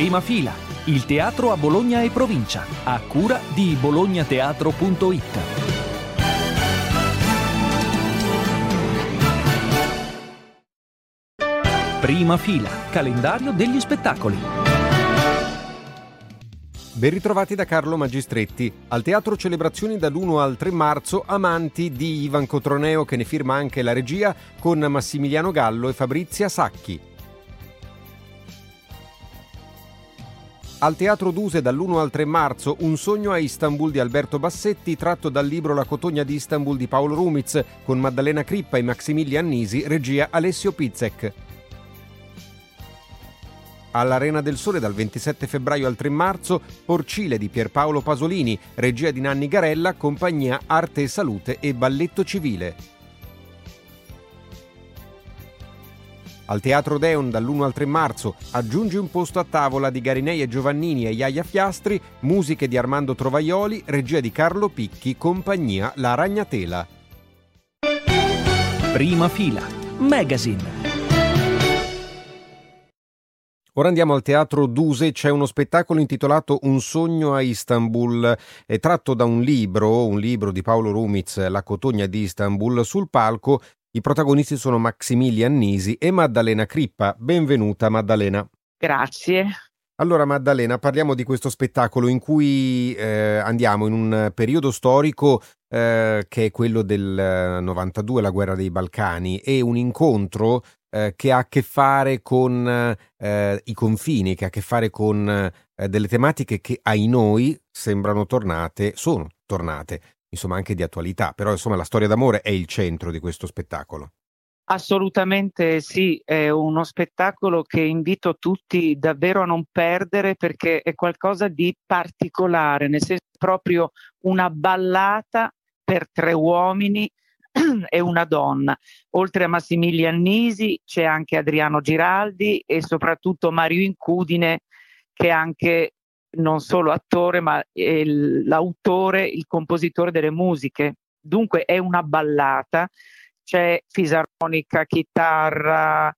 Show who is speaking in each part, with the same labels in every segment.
Speaker 1: Prima fila, il teatro a Bologna e provincia, a cura di bolognateatro.it. Prima fila, calendario degli spettacoli.
Speaker 2: Ben ritrovati da Carlo Magistretti. Al Teatro Celebrazioni dall'1 al 3 marzo Amanti di Ivan Cotroneo, che ne firma anche la regia, con Massimiliano Gallo e Fabrizia Sacchi. Al Teatro Duse dall'1 al 3 marzo Un sogno a Istanbul di Alberto Bassetti, tratto dal libro La cotogna di Istanbul di Paolo Rumiz, con Maddalena Crippa e Maximilian Nisi, regia Alessio Pizzek. All'Arena del Sole dal 27 febbraio al 3 marzo Porcile di Pierpaolo Pasolini, regia di Nanni Garella, compagnia Arte e Salute e Balletto Civile. Al Teatro Deon dall'1 al 3 marzo Aggiungi un posto a tavola di Garinei e Giovannini e Iaia Fiastri, musiche di Armando Trovaioli, regia di Carlo Picchi, compagnia La Ragnatela.
Speaker 1: Prima fila, Magazine.
Speaker 2: Ora andiamo al Teatro Duse, c'è uno spettacolo intitolato Un sogno a Istanbul, è tratto da un libro di Paolo Rumiz, La cotogna di Istanbul. Sul palco i protagonisti sono Maximilian Nisi e Maddalena Crippa. Benvenuta Maddalena.
Speaker 3: Grazie.
Speaker 2: Allora Maddalena, parliamo di questo spettacolo in cui andiamo in un periodo storico che è quello del 92, la guerra dei Balcani, e un incontro che ha a che fare con i confini, che ha a che fare con delle tematiche che ai noi sono tornate, insomma anche di attualità, però insomma la storia d'amore è il centro di questo spettacolo.
Speaker 3: Assolutamente sì, è uno spettacolo che invito tutti davvero a non perdere, perché è qualcosa di particolare, nel senso proprio una ballata per tre uomini e una donna. Oltre a Massimilian Nisi c'è anche Adriano Giraldi e soprattutto Mario Incudine, che è anche non solo attore ma è l'autore, il compositore delle musiche. Dunque è una ballata, c'è fisarmonica, chitarra,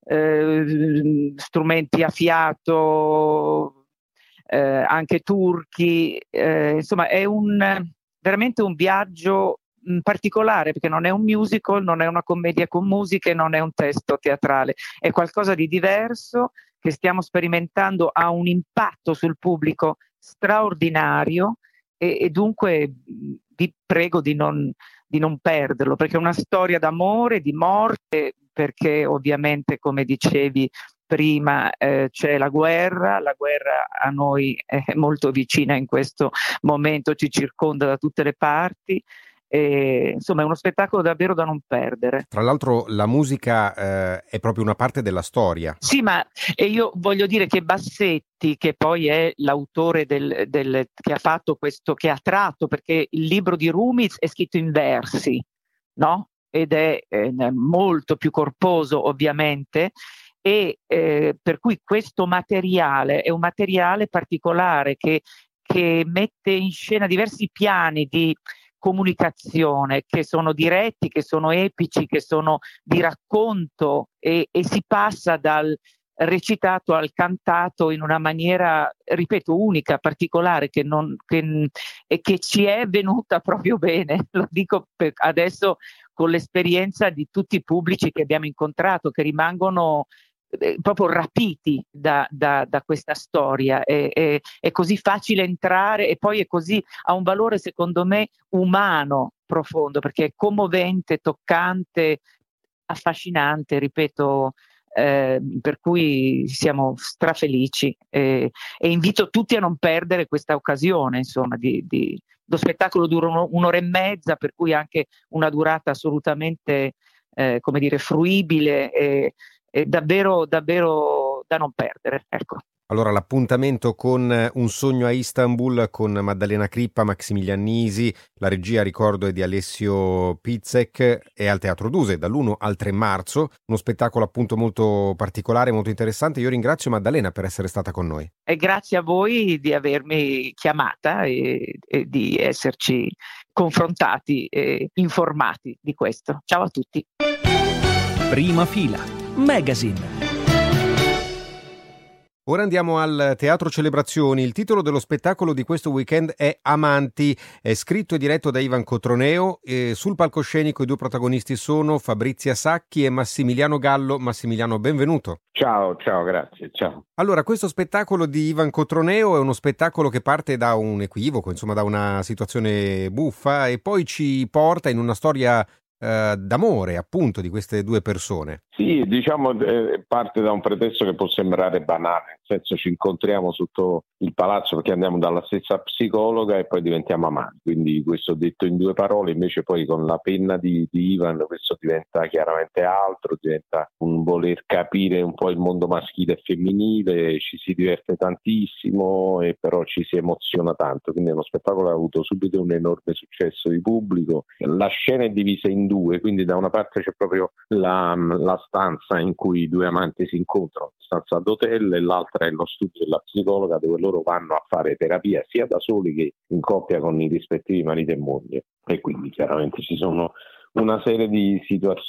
Speaker 3: strumenti a fiato, anche turchi, insomma è veramente un viaggio particolare, perché non è un musical, non è una commedia con musiche, non è un testo teatrale, è qualcosa di diverso che stiamo sperimentando, ha un impatto sul pubblico straordinario e dunque vi prego di non perderlo, perché è una storia d'amore, di morte, perché ovviamente, come dicevi prima, c'è la guerra a noi è molto vicina in questo momento, ci circonda da tutte le parti. Insomma è uno spettacolo davvero da non perdere.
Speaker 2: Tra l'altro la musica è proprio una parte della storia.
Speaker 3: Sì, ma io voglio dire che Bassetti, che poi è l'autore che ha fatto questo, che ha tratto, perché il libro di Rumiz è scritto in versi, no? Ed è molto più corposo ovviamente, e per cui questo materiale è un materiale particolare che mette in scena diversi piani di comunicazione, che sono diretti, che sono epici, che sono di racconto, e si passa dal recitato al cantato in una maniera, ripeto, unica, particolare, che ci è venuta proprio bene. Lo dico adesso con l'esperienza di tutti i pubblici che abbiamo incontrato, che rimangono proprio rapiti da questa storia. È così facile entrare, e poi ha un valore secondo me umano profondo, perché è commovente, toccante, affascinante, ripeto, per cui siamo strafelici e invito tutti a non perdere questa occasione, insomma, lo spettacolo dura un'ora e mezza, per cui anche una durata assolutamente come dire fruibile e davvero davvero da non perdere, ecco.
Speaker 2: Allora l'appuntamento con Un sogno a Istanbul con Maddalena Crippa, Maximilian Nisi, la regia, ricordo, è di Alessio Pizzek, è al Teatro Duse dall'1 al 3 marzo, uno spettacolo appunto molto particolare, molto interessante. Io ringrazio Maddalena per essere stata con noi.
Speaker 3: E grazie a voi di avermi chiamata e di esserci confrontati e informati di questo. Ciao a tutti.
Speaker 1: Prima fila, Magazine.
Speaker 2: Ora andiamo al Teatro Celebrazioni. Il titolo dello spettacolo di questo weekend è Amanti, è scritto e diretto da Ivan Cotroneo e sul palcoscenico i due protagonisti sono Fabrizia Sacchi e Massimiliano Gallo. Massimiliano, benvenuto.
Speaker 4: Ciao, grazie, ciao.
Speaker 2: Allora, questo spettacolo di Ivan Cotroneo è uno spettacolo che parte da un equivoco, insomma da una situazione buffa e poi ci porta in una storia d'amore, appunto, di queste due persone.
Speaker 4: Sì, diciamo parte da un pretesto che può sembrare banale, nel senso ci incontriamo sotto il palazzo perché andiamo dalla stessa psicologa e poi diventiamo amanti, quindi questo detto in due parole, invece poi con la penna di Ivan questo diventa chiaramente altro, diventa un voler capire un po' il mondo maschile e femminile, ci si diverte tantissimo e però ci si emoziona tanto, quindi è uno spettacolo che ha avuto subito un enorme successo di pubblico. La scena è divisa in due, quindi da una parte c'è proprio la stanza in cui i due amanti si incontrano, stanza d'hotel, e l'altra è lo studio della psicologa dove loro vanno a fare terapia sia da soli che in coppia con i rispettivi marito e moglie, e quindi chiaramente ci sono una serie di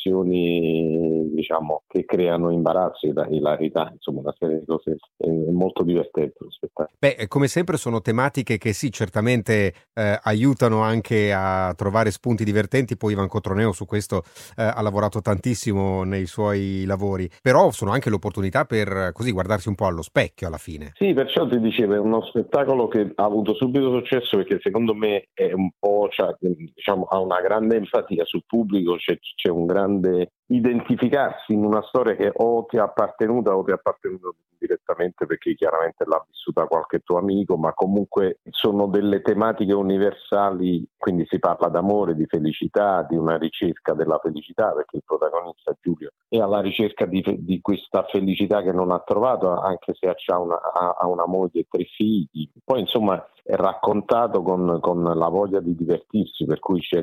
Speaker 4: situazioni, diciamo, che creano imbarazzo e ilarità, insomma una serie di cose molto divertenti lo spettacolo.
Speaker 2: Beh, come sempre sono tematiche che sì, certamente aiutano anche a trovare spunti divertenti, poi Ivan Cotroneo su questo ha lavorato tantissimo nei suoi lavori, però sono anche l'opportunità per così guardarsi un po' allo specchio alla fine.
Speaker 4: Sì, perciò ti dicevo, è uno spettacolo che ha avuto subito successo perché secondo me è un po', diciamo, ha una grande empatia sul pubblico, c'è un grande identificarsi in una storia che o ti è appartenuta o ti è appartenuta direttamente perché chiaramente l'ha vissuta qualche tuo amico, ma comunque sono delle tematiche universali, quindi si parla d'amore, di felicità, di una ricerca della felicità, perché il protagonista Giulio è alla ricerca di questa felicità che non ha trovato, anche se ha una moglie e 3 figli. Poi insomma è raccontato con la voglia di divertirsi, per cui c'è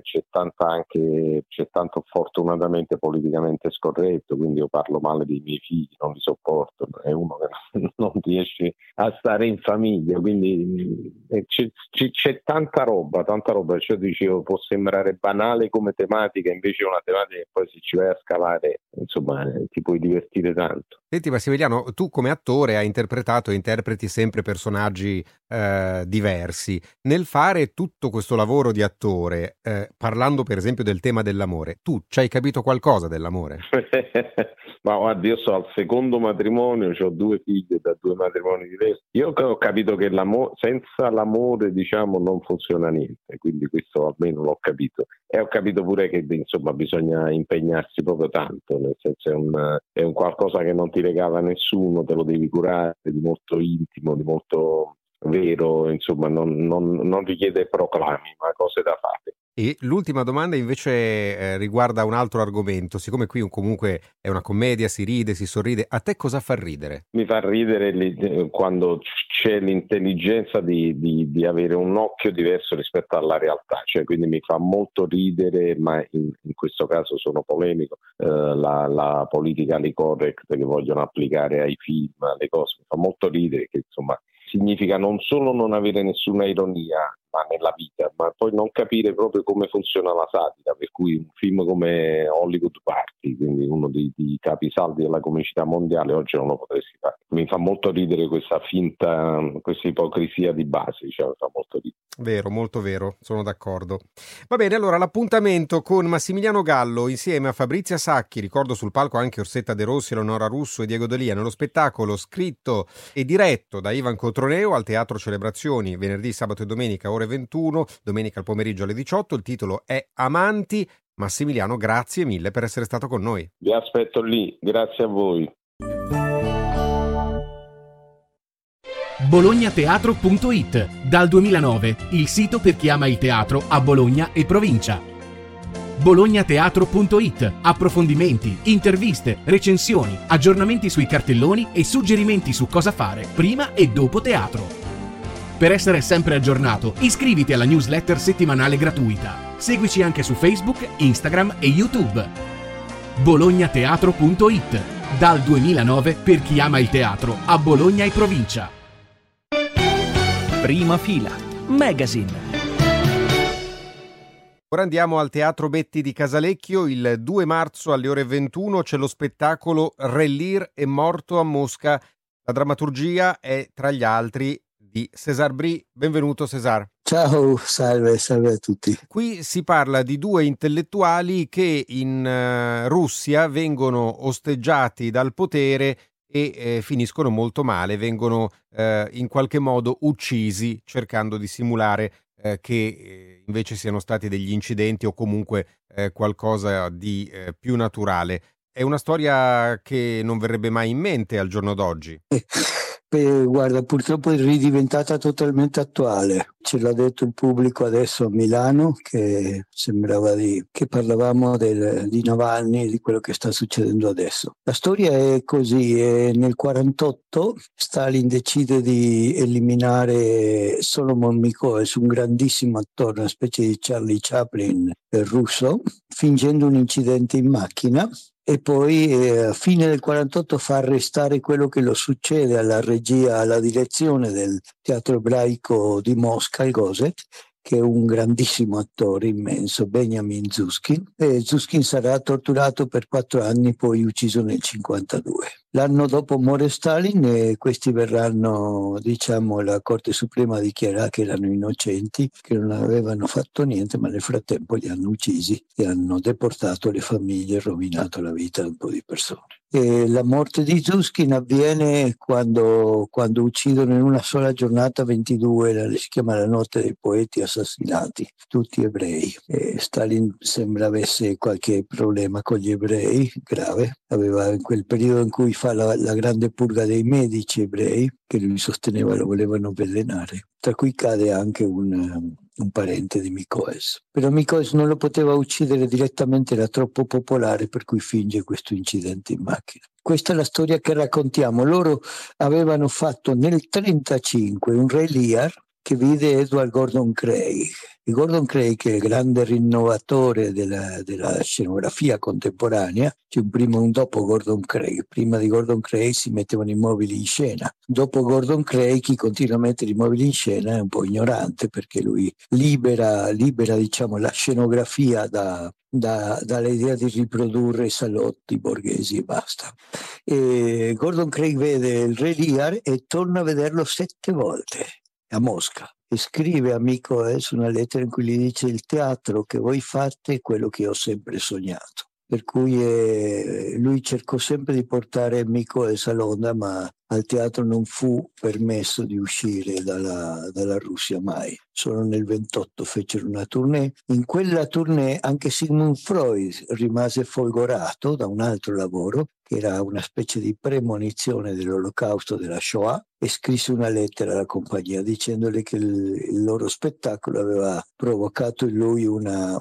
Speaker 4: tanto fortunatamente politicamente scorretto, quindi io parlo male dei miei figli, non li sopporto, è uno che non riesce a stare in famiglia, quindi c'è tanta roba, cioè dicevo, può sembrare banale come tematica, invece è una tematica che poi se ci vai a scalare, insomma, ti puoi divertire tanto.
Speaker 2: Senti Massimiliano, tu come attore hai interpretato e interpreti sempre personaggi diversi. Nel fare tutto questo lavoro di attore, parlando per esempio del tema dell'amore, tu ci hai capito qualcosa dell'amore?
Speaker 4: Ma guarda, io sto al secondo matrimonio, ho 2 figlie da 2 matrimoni diversi. Io ho capito che senza l'amore, diciamo, non funziona niente, quindi questo almeno l'ho capito. E ho capito pure che insomma bisogna impegnarsi proprio tanto, nel senso è un qualcosa che non ti regala nessuno, te lo devi curare, di molto intimo, di molto vero, insomma non richiede proclami, ma cose da fare.
Speaker 2: E l'ultima domanda invece riguarda un altro argomento. Siccome qui comunque è una commedia, si ride, si sorride, a te cosa fa ridere?
Speaker 4: Mi fa ridere quando c'è l'intelligenza di avere un occhio diverso rispetto alla realtà, cioè quindi mi fa molto ridere, ma in questo caso sono polemico, la politically correct che vogliono applicare ai film, alle cose, mi fa molto ridere, che insomma significa non solo non avere nessuna ironia nella vita, ma poi non capire proprio come funziona la satira, per cui un film come Hollywood Party, quindi uno dei capisaldi della comicità mondiale, oggi non lo potresti fare. Mi fa molto ridere questa finta, questa ipocrisia di base, cioè mi fa molto ridere.
Speaker 2: Vero, molto vero, sono d'accordo. Va bene, allora l'appuntamento con Massimiliano Gallo insieme a Fabrizia Sacchi, ricordo sul palco anche Orsetta De Rossi, Eleonora Russo e Diego D'Elia, nello spettacolo scritto e diretto da Ivan Cotroneo al Teatro Celebrazioni venerdì, sabato e domenica ore 21, domenica al pomeriggio alle 18. Il titolo è Amanti. Massimiliano, grazie mille per essere stato con noi.
Speaker 4: Vi aspetto lì, grazie a voi.
Speaker 5: bolognateatro.it, dal 2009 il sito per chi ama il teatro a Bologna e provincia. bolognateatro.it, approfondimenti, interviste, recensioni, aggiornamenti sui cartelloni e suggerimenti su cosa fare prima e dopo teatro. Per essere sempre aggiornato, iscriviti alla newsletter settimanale gratuita. Seguici anche su Facebook, Instagram e YouTube. bolognateatro.it, dal 2009 per chi ama il teatro a Bologna e provincia.
Speaker 1: Prima fila, Magazine.
Speaker 2: Ora andiamo al Teatro Betti di Casalecchio. Il 2 marzo alle ore 21 c'è lo spettacolo Re Lear è morto a Mosca La drammaturgia è, tra gli altri, di César Brie. Benvenuto César.
Speaker 6: Ciao, salve a tutti.
Speaker 2: Qui si parla di due intellettuali che in Russia vengono osteggiati dal potere e finiscono molto male, vengono in qualche modo uccisi cercando di simulare che invece siano stati degli incidenti o comunque qualcosa di più naturale. È una storia che non verrebbe mai in mente al giorno d'oggi.
Speaker 6: Guarda, purtroppo è ridiventata totalmente attuale. Ce l'ha detto il pubblico adesso a Milano, che sembrava che parlavamo di Navalny, di quello che sta succedendo adesso. La storia è così: nel 1948 Stalin decide di eliminare Solomon Mikołajs, un grandissimo attore, una specie di Charlie Chaplin russo, fingendo un incidente in macchina. E poi a fine del 48 fa arrestare quello che lo succede alla regia, alla direzione del Teatro Ebraico di Mosca, il Gozet, che è un grandissimo attore immenso, Benjamin Zhuskin. E Zhuskin sarà torturato per 4 anni, poi ucciso nel 52. L'anno dopo muore Stalin e questi verranno, la Corte Suprema dichiara che erano innocenti, che non avevano fatto niente, ma nel frattempo li hanno uccisi e hanno deportato le famiglie e rovinato la vita di un po' di persone. E la morte di Zhuskin avviene quando uccidono in una sola giornata 22, si chiama la notte dei poeti assassinati, tutti ebrei. E Stalin sembra avesse qualche problema con gli ebrei, grave. Aveva in quel periodo in cui fa la grande purga dei medici ebrei, che lui sosteneva lo volevano avvelenare, tra cui cade anche un parente di Mikołajs. Però Mikołajs non lo poteva uccidere direttamente, era troppo popolare, per cui finge questo incidente in macchina. Questa è la storia che raccontiamo. Loro avevano fatto nel 1935 un Re Lear che vide Edward Gordon Craig. E Gordon Craig, che è il grande rinnovatore della scenografia contemporanea, c'è un primo e un dopo Gordon Craig. Prima di Gordon Craig si mettevano i mobili in scena. Dopo Gordon Craig chi continua a mettere i mobili in scena è un po' ignorante, perché lui libera la scenografia dall'idea di riprodurre i salotti borghesi e basta. E Gordon Craig vede il Re Lear e torna a vederlo 7 volte a Mosca e scrive a Mikołajs una lettera in cui gli dice: il teatro che voi fate è quello che ho sempre sognato. Per cui lui cercò sempre di portare Mikołajs a Londra, ma al teatro non fu permesso di uscire dalla Russia mai. Solo nel 28 fecero una tournée. In quella tournée anche Sigmund Freud rimase folgorato da un altro lavoro, che era una specie di premonizione dell'olocausto, della Shoah, e scrisse una lettera alla compagnia dicendole che il loro spettacolo aveva provocato in lui una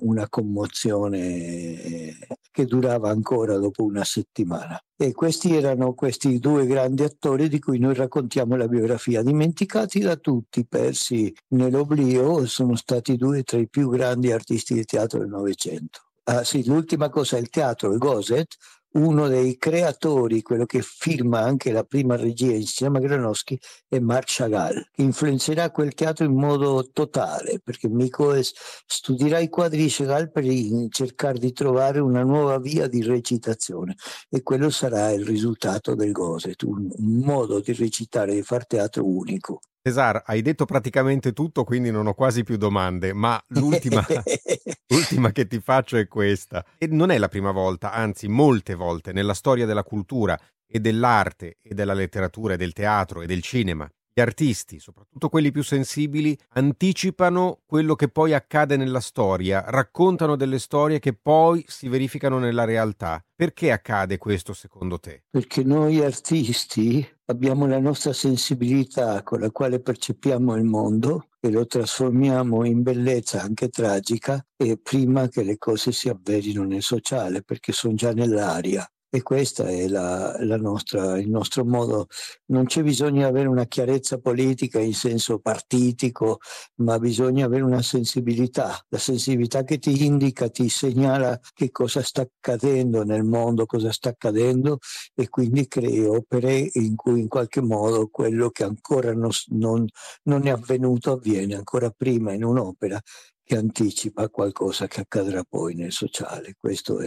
Speaker 6: commozione che durava ancora dopo una settimana. E questi erano questi 2 grandi attori di cui noi raccontiamo la biografia, dimenticati da tutti, persi nell'oblio. Sono stati 2 tra i più grandi artisti di teatro del Novecento. Ah sì, l'ultima cosa, il teatro, il Gozet, uno dei creatori, quello che firma anche la prima regia insieme a Granowski, è Marc Chagall, che influenzerà quel teatro in modo totale, perché Mikołajs studierà i quadri di Chagall per cercare di trovare una nuova via di recitazione, e quello sarà il risultato del Gozet, un modo di recitare, di far teatro unico.
Speaker 2: César, hai detto praticamente tutto, quindi non ho quasi più domande, ma l'ultima che ti faccio è questa. E non è la prima volta, anzi molte volte nella storia della cultura e dell'arte e della letteratura e del teatro e del cinema, gli artisti, soprattutto quelli più sensibili, anticipano quello che poi accade nella storia, raccontano delle storie che poi si verificano nella realtà. Perché accade questo secondo te?
Speaker 6: Perché noi artisti abbiamo la nostra sensibilità con la quale percepiamo il mondo e lo trasformiamo in bellezza anche tragica, e prima che le cose si avverino nel sociale, perché sono già nell'aria. E questo è il nostro modo. Non c'è bisogno di avere una chiarezza politica in senso partitico, ma bisogna avere una sensibilità. La sensibilità che ti indica, ti segnala che cosa sta accadendo nel mondo, cosa sta accadendo, e quindi crei opere in cui in qualche modo quello che ancora non è avvenuto avviene ancora prima in un'opera che anticipa qualcosa che accadrà poi nel sociale. Questo è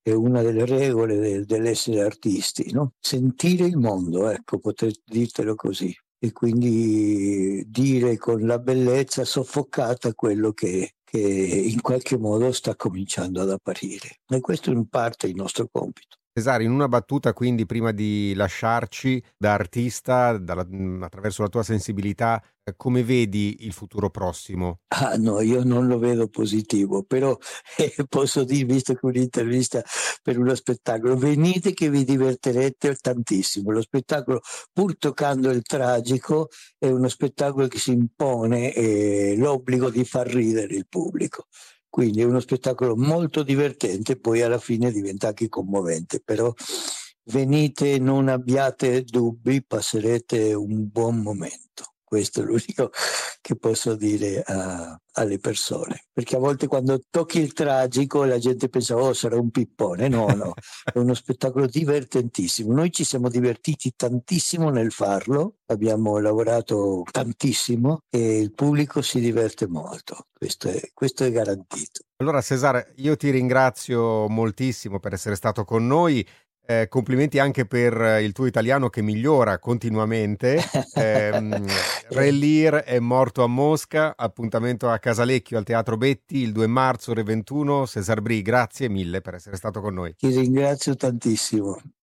Speaker 6: è una delle regole dell'essere artisti, no? Sentire il mondo, ecco, potrei dirtelo così. E quindi dire con la bellezza soffocata quello che in qualche modo sta cominciando ad apparire. E questo è in parte il nostro compito.
Speaker 2: Cesare, in una battuta quindi, prima di lasciarci, da artista, attraverso la tua sensibilità, come vedi il futuro prossimo?
Speaker 6: Ah no, io non lo vedo positivo, però posso dire, visto che un'intervista per uno spettacolo, venite che vi divertirete tantissimo. Lo spettacolo, pur toccando il tragico, è uno spettacolo che si impone l'obbligo di far ridere il pubblico. Quindi è uno spettacolo molto divertente, poi alla fine diventa anche commovente, però venite, non abbiate dubbi, passerete un buon momento. Questo è l'unico che posso dire alle persone, perché a volte quando tocchi il tragico la gente pensa sarà un pippone. No, è uno spettacolo divertentissimo. Noi ci siamo divertiti tantissimo nel farlo, abbiamo lavorato tantissimo e il pubblico si diverte molto, questo è garantito.
Speaker 2: Allora Cesare, io ti ringrazio moltissimo per essere stato con noi. Complimenti anche per il tuo italiano che migliora continuamente. Re Lear è morto a Mosca, appuntamento a Casalecchio al Teatro Betti il 2 marzo ore 21. Cesare Brie, grazie mille per essere stato con noi.
Speaker 6: Ti ringrazio tantissimo.